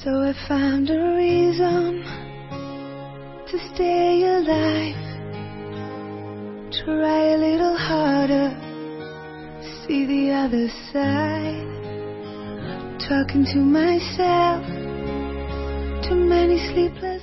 So I found a reason to stay alive. Try a little harder, see the other side. Talking to myself, too many sleepless